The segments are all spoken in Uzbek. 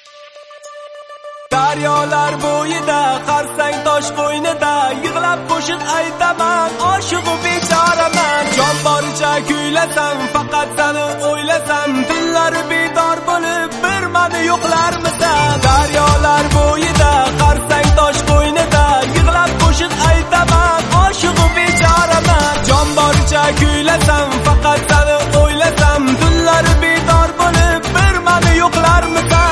Daryolar bo'yida, qarsang tosh qo'ynida yig'lab qo'shiq aytaman, oshiqu bechoraman. Jon boricha kuylasam, faqat seni o'ylasam, tunlari bedor bo'lib bir meni yo'qlarmisan? Daryolar bo'yida, qarsang tosh qo'ynida yig'lab qo'shiq aytaman, oshiqu bechoraman. Jon boricha kuylasam, faqat seni o'ylasam, tunlari bedor bo'lib bir meni yo'qlarmisan?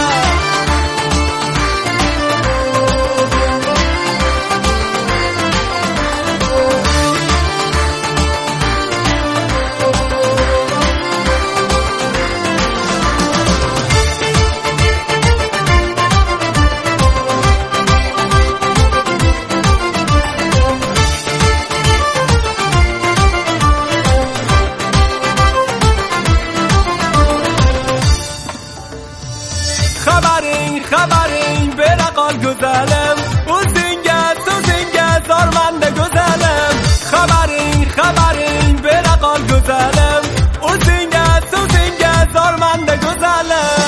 Xabaring bera qol go'zalim, o'zingga so'zingga zormanda go'zalim. Xabaring bera qol go'zalim, o'zingga so'zingga zormanda go'zalim.